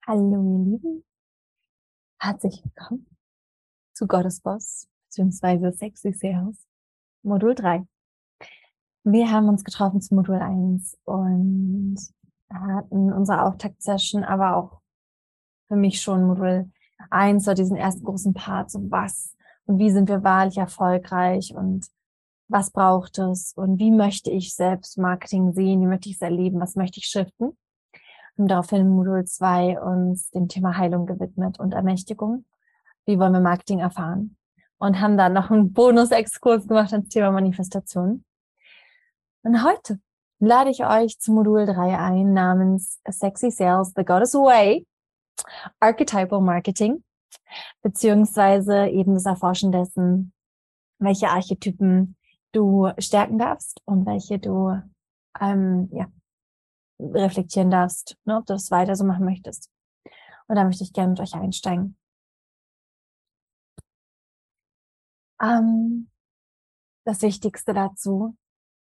Hallo ihr Lieben, herzlich willkommen zu Goddess Boss bzw. Sexy Sales Modul 3. Wir haben uns getroffen zu Modul 1 und hatten unsere Auftaktsession, aber auch für mich schon Modul 1, so diesen ersten großen Part, so was und wie sind wir wahrlich erfolgreich und was braucht es und wie möchte ich selbst Marketing sehen, wie möchte ich es erleben, was möchte ich shiften. Und daraufhin in Modul 2 uns dem Thema Heilung gewidmet und Ermächtigung. Wie wollen wir Marketing erfahren? Und haben dann noch einen Bonus-Exkurs gemacht ans Thema Manifestation. Und heute lade ich euch zu Modul 3 ein, namens Sexy Sales, The Goddess Way, Archetypal Marketing, beziehungsweise eben das Erforschen dessen, welche Archetypen du stärken darfst und welche du reflektieren darfst, ne, ob du das weiter so machen möchtest. Und da möchte ich gerne mit euch einsteigen. Das Wichtigste dazu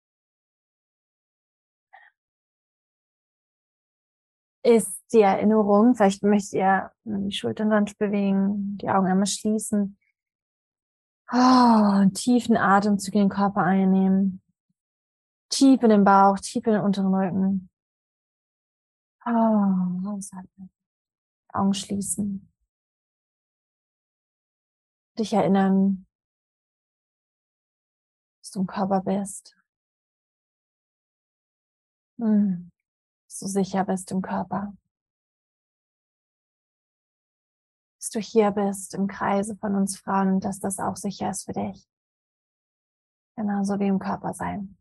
ist die Erinnerung. Vielleicht möchtet ihr die Schultern sanft bewegen, die Augen einmal schließen. Einen tiefen Atemzug in den Körper einnehmen. Tief in den Bauch, tief in den unteren Rücken. Ausatmen. Augen schließen. Dich erinnern, dass du im Körper bist. Dass du sicher bist im Körper. Dass du hier bist im Kreise von uns Frauen und dass das auch sicher ist für dich. Genauso wie im Körper sein.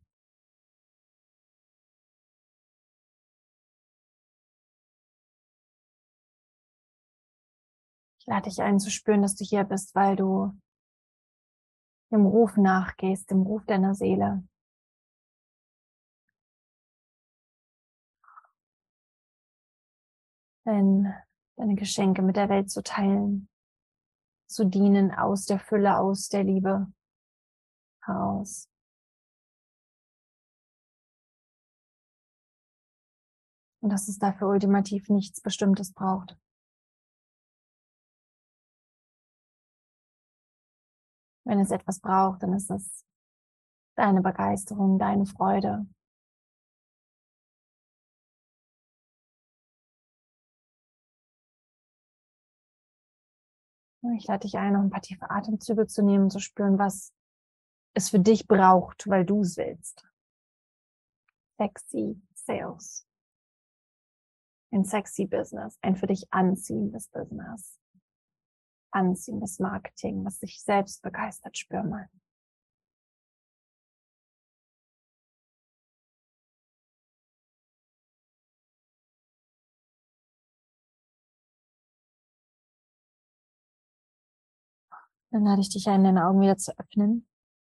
Ich lade dich ein zu spüren, dass du hier bist, weil du dem Ruf nachgehst, dem Ruf deiner Seele. Denn deine Geschenke mit der Welt zu teilen, zu dienen aus der Fülle, aus der Liebe heraus. Und dass es dafür ultimativ nichts Bestimmtes braucht. Wenn es etwas braucht, dann ist es deine Begeisterung, deine Freude. Ich lade dich ein, noch ein paar tiefe Atemzüge zu nehmen, zu spüren, was es für dich braucht, weil du es willst. Sexy Sales. Ein sexy Business, ein für dich anziehendes Business. Anziehendes Marketing, was dich selbst begeistert, spür mal. Dann lade ich dich ein, deine Augen wieder zu öffnen.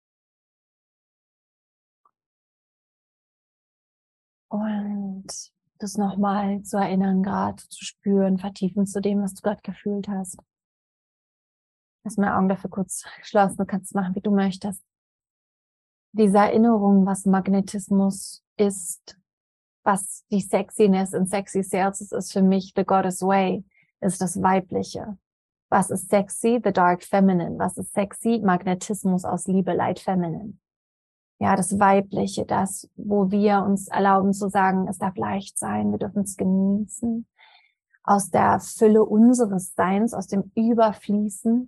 Und das nochmal zu erinnern, gerade zu spüren, vertiefen zu dem, was du gerade gefühlt hast. Lass meine Augen dafür kurz geschlossen, du kannst es machen, wie du möchtest. Diese Erinnerung, was Magnetismus ist, was die Sexiness in Sexy Sales ist für mich the Goddess Way, ist das Weibliche. Was ist sexy? The Dark Feminine. Was ist sexy? Magnetismus aus Liebe, Light Feminine. Ja, das Weibliche, das, wo wir uns erlauben zu sagen, es darf leicht sein, wir dürfen es genießen. Aus der Fülle unseres Seins, aus dem Überfließen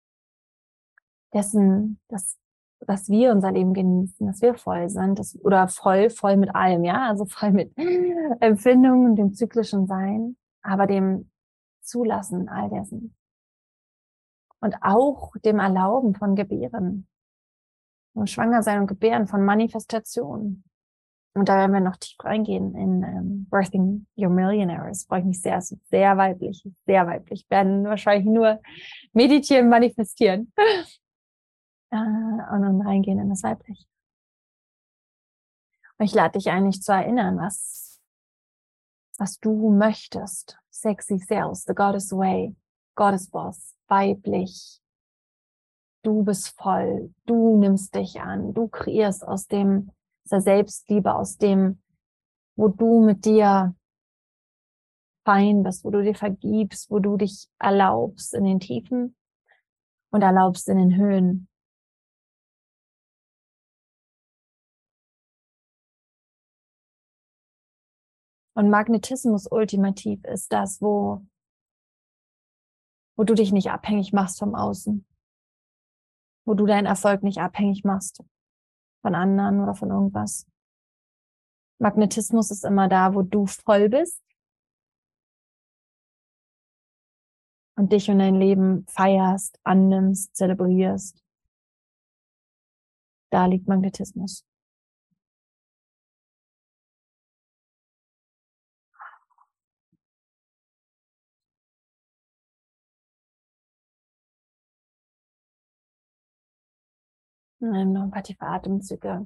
dessen, dass wir unser Leben genießen, dass wir voll sind, oder voll mit allem, ja, also voll mit Empfindungen und dem zyklischen Sein, aber dem Zulassen all dessen. Und auch dem Erlauben von Gebären. Und Schwangersein und Gebären, von Manifestation. Und da werden wir noch tief reingehen in Birthing Your Millionaire. Das freue ich mich sehr. Es ist sehr weiblich, sehr weiblich. Wir werden wahrscheinlich nur meditieren, manifestieren. Und dann reingehen in das Weibliche. Und ich lade dich ein, dich zu erinnern, was du möchtest. Sexy Sales, the Goddess Way, Goddess Boss, weiblich. Du bist voll, du nimmst dich an, du kreierst aus der Selbstliebe, aus dem, wo du mit dir fein bist, wo du dir vergibst, wo du dich erlaubst in den Tiefen und erlaubst in den Höhen. Und Magnetismus ultimativ ist das, wo du dich nicht abhängig machst vom Außen, wo du deinen Erfolg nicht abhängig machst von anderen oder von irgendwas. Magnetismus ist immer da, wo du voll bist und dich und dein Leben feierst, annimmst, zelebrierst. Da liegt Magnetismus. Nimm noch ein paar tiefe Atemzüge.